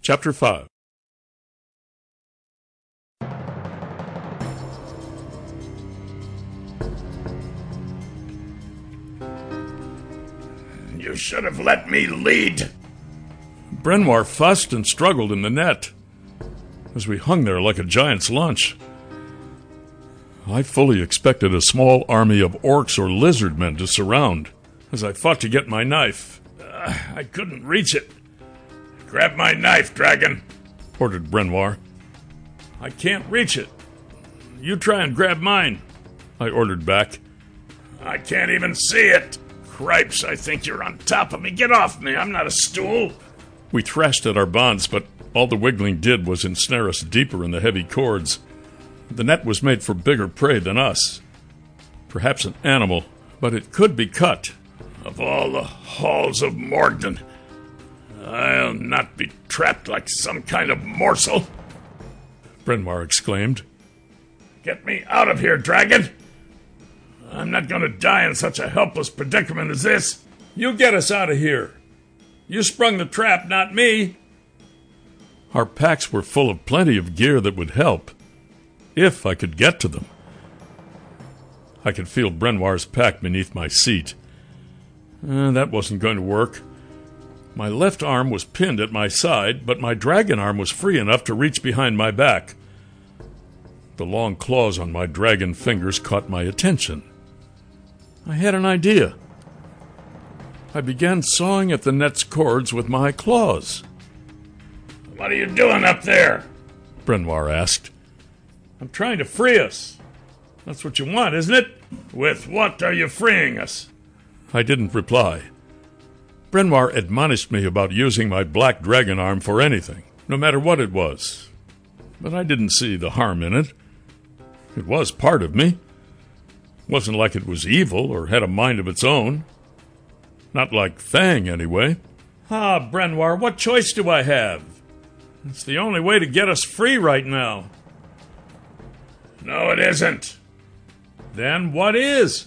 Chapter 5. You should have let me lead. Brenoir fussed and struggled in the net as we hung there like a giant's lunch. I fully expected a small army of orcs or lizard men to surround as I fought to get my knife. I couldn't reach it. Grab my knife, dragon, ordered Brenoir. I can't reach it. You try and grab mine, I ordered back. I can't even see it. Cripes, I think you're on top of me. Get off me, I'm not a stool. We thrashed at our bonds, but all the wiggling did was ensnare us deeper in the heavy cords. The net was made for bigger prey than us. Perhaps an animal, but it could be cut. Of all the halls of Morgden, I'll not be trapped like some kind of morsel, Brenoir exclaimed. Get me out of here, dragon! I'm not going to die in such a helpless predicament as this. You get us out of here. You sprung the trap, not me. Our packs were full of plenty of gear that would help, if I could get to them. I could feel Brenoir's pack beneath my seat. That wasn't going to work. My left arm was pinned at my side, but my dragon arm was free enough to reach behind my back. The long claws on my dragon fingers caught my attention. I had an idea. I began sawing at the net's cords with my claws. What are you doing up there? Brenoir asked. I'm trying to free us. That's what you want, isn't it? With what are you freeing us? I didn't reply. Brenoir admonished me about using my black dragon arm for anything, no matter what it was. But I didn't see the harm in it. It was part of me. It wasn't like it was evil or had a mind of its own. Not like Thang, anyway. Brenoir, what choice do I have? It's the only way to get us free right now. No, it isn't. Then what is?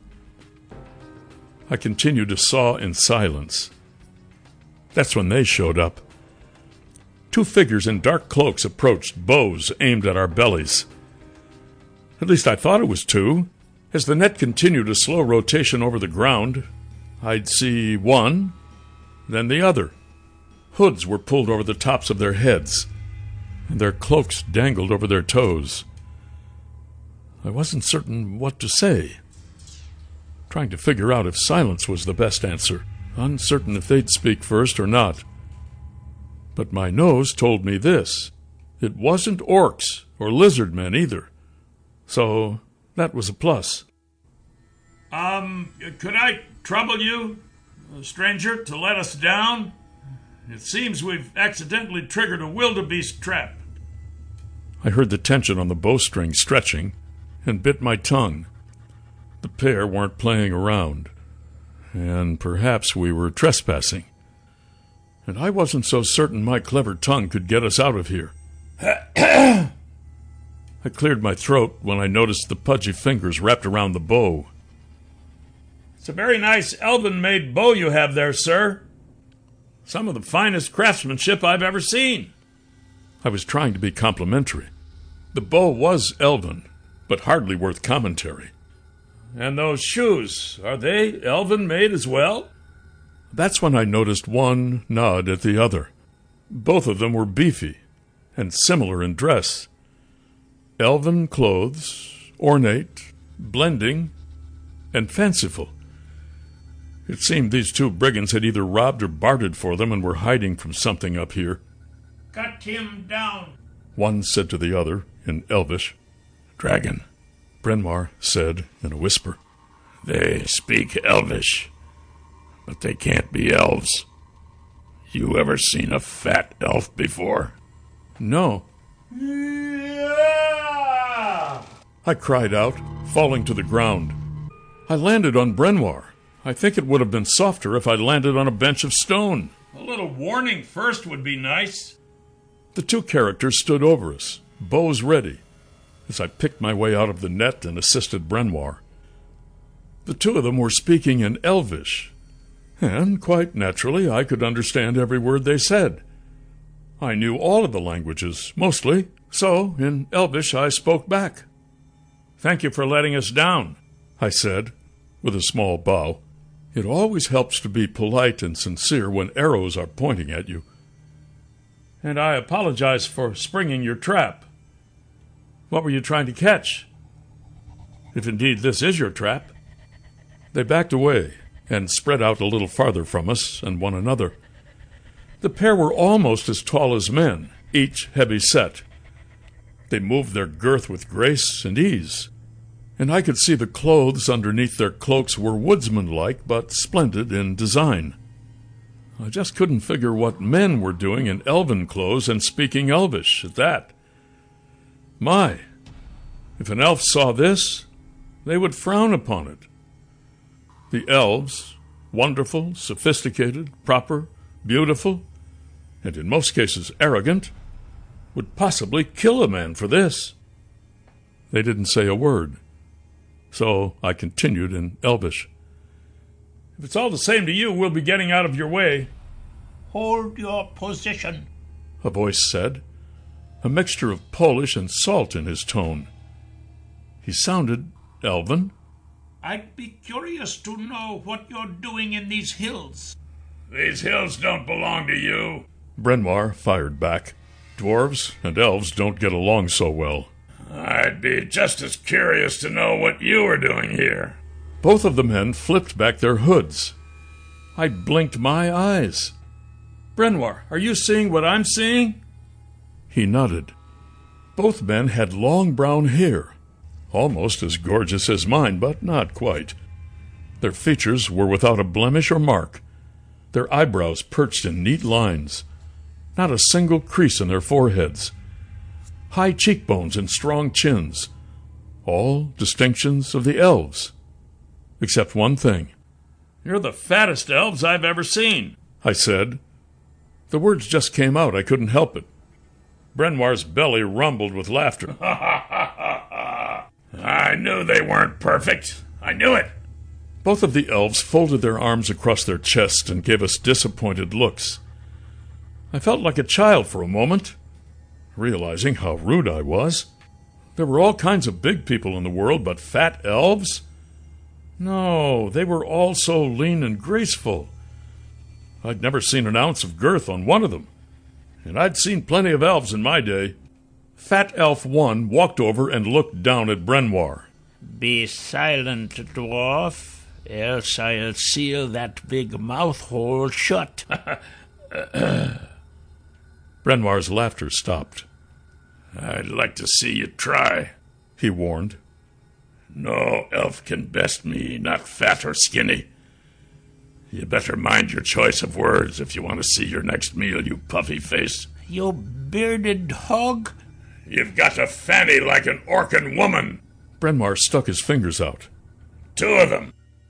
I continued to saw in silence. That's when they showed up. Two figures in dark cloaks approached, bows aimed at our bellies. At least I thought it was two. As the net continued a slow rotation over the ground, I'd see one, then the other. Hoods were pulled over the tops of their heads, and their cloaks dangled over their toes. I wasn't certain what to say, trying to figure out if silence was the best answer, uncertain if they'd speak first or not. But my nose told me this. It wasn't orcs or lizard men either. So that was a plus. Could I trouble you, stranger, to let us down? It seems we've accidentally triggered a wildebeest trap. I heard the tension on the bowstring stretching and bit my tongue. The pair weren't playing around, and perhaps we were trespassing. And I wasn't so certain my clever tongue could get us out of here. I cleared my throat when I noticed the pudgy fingers wrapped around the bow. It's a very nice elven-made bow you have there, sir. Some of the finest craftsmanship I've ever seen. I was trying to be complimentary. The bow was elven, but hardly worth commentary. And those shoes, are they elven-made as well? That's when I noticed one nod at the other. Both of them were beefy and similar in dress. Elven clothes, ornate, blending, and fanciful. It seemed these two brigands had either robbed or bartered for them and were hiding from something up here. Cut him down, one said to the other in Elvish. Dragon, Brenoir said in a whisper. They speak Elvish, but they can't be elves. You ever seen a fat elf before? No. I cried out, falling to the ground. I landed on Brenoir. I think it would have been softer if I'd landed on a bench of stone. A little warning first would be nice. The two characters stood over us, bows ready, as I picked my way out of the net and assisted Brenoir. The two of them were speaking in Elvish, and quite naturally I could understand every word they said. I knew all of the languages, mostly, so in Elvish I spoke back. "Thank you for letting us down," I said, with a small bow. It always helps to be polite and sincere when arrows are pointing at you. "And I apologize for springing your trap. What were you trying to catch? If indeed this is your trap." They backed away and spread out a little farther from us and one another. The pair were almost as tall as men, each heavy set. They moved their girth with grace and ease, and I could see the clothes underneath their cloaks were woodsman-like but splendid in design. I just couldn't figure what men were doing in elven clothes and speaking Elvish at that. My, if an elf saw this, they would frown upon it. The elves, wonderful, sophisticated, proper, beautiful, and in most cases arrogant, would possibly kill a man for this. They didn't say a word, so I continued in Elvish. "If it's all the same to you, we'll be getting out of your way." "Hold your position," a voice said, a mixture of Polish and salt in his tone. He sounded elven. "I'd be curious to know what you're doing in these hills." "These hills don't belong to you," Brenoir fired back. Dwarves and elves don't get along so well. "I'd be just as curious to know what you were doing here." Both of the men flipped back their hoods. I blinked my eyes. "Brenoir, are you seeing what I'm seeing?" He nodded. Both men had long brown hair, almost as gorgeous as mine, but not quite. Their features were without a blemish or mark, their eyebrows perched in neat lines, not a single crease in their foreheads, high cheekbones and strong chins, all distinctions of the elves. Except one thing. "You're the fattest elves I've ever seen," I said. The words just came out. I couldn't help it. Brenoir's belly rumbled with laughter. "I knew they weren't perfect. I knew it." Both of the elves folded their arms across their chests and gave us disappointed looks. I felt like a child for a moment, realizing how rude I was. There were all kinds of big people in the world, but fat elves? No, they were all so lean and graceful. I'd never seen an ounce of girth on one of them, and I'd seen plenty of elves in my day. Fat Elf 1 walked over and looked down at Brenoir. "Be silent, dwarf, else I'll seal that big mouth hole shut." Brenoir's laughter stopped. "I'd like to see you try," he warned. "No elf can best me, not fat or skinny. You better mind your choice of words if you want to see your next meal, you puffy face." "You bearded hog." "You've got a fanny like an Orcan woman." Brenoir stuck his fingers out. "Two of them."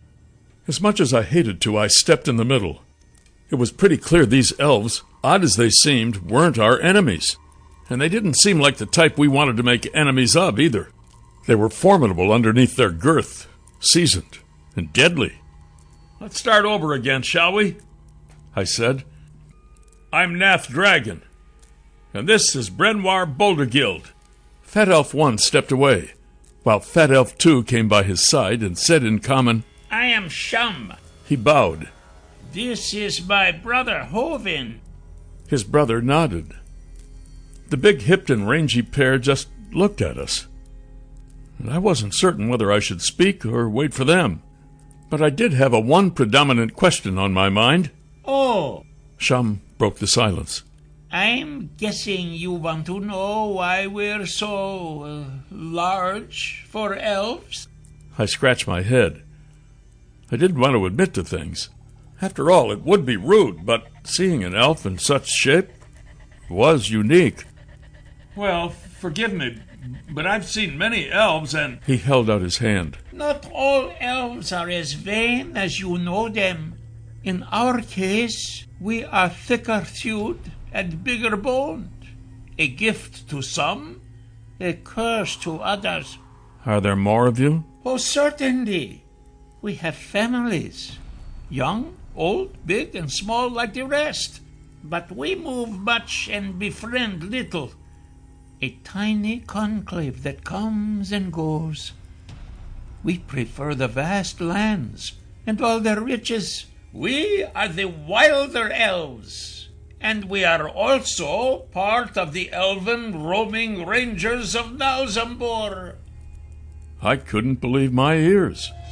As much as I hated to, I stepped in the middle. It was pretty clear these elves, odd as they seemed, weren't our enemies. And they didn't seem like the type we wanted to make enemies of, either. They were formidable underneath their girth, seasoned and deadly. "Let's start over again, shall we?" I said. "I'm Nath Dragon, and this is Brenoir Bouldergild." Fat Elf 1 stepped away, while Fat Elf 2 came by his side and said in common, "I am Shum. He bowed. This is my brother, Hovin." His brother nodded. The big-hipped and rangy pair just looked at us. And I wasn't certain whether I should speak or wait for them. But I did have one predominant question on my mind. "Oh, Shum broke the silence. I'm guessing you want to know why we're so large for elves?" I scratched my head. I didn't want to admit to things. After all, it would be rude, but seeing an elf in such shape was unique. "Well, forgive me, but I've seen many elves, and—" He held out his hand. "Not all elves are as vain as you know them. In our case, we are thicker-thewed and bigger-boned. A gift to some, a curse to others." "Are there more of you?" "Oh, certainly. We have families. Young, old, big, and small like the rest. but we move much and befriend little. A tiny conclave that comes and goes. We prefer the vast lands and all their riches. We are the wilder elves, and we are also part of the elven roaming rangers of Nalzambor. I couldn't believe my ears.